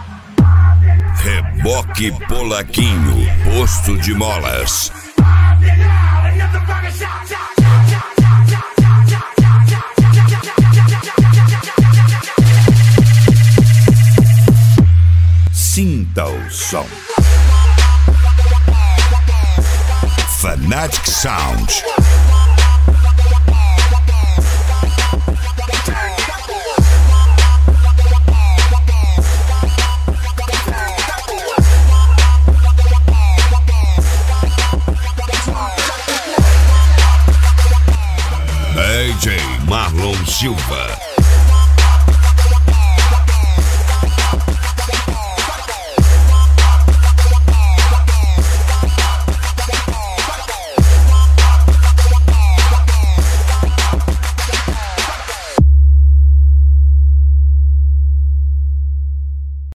Reboque Polaquinho, posto de molas. Sinta o som. Fanatic Sound. DJ Marlon Silva.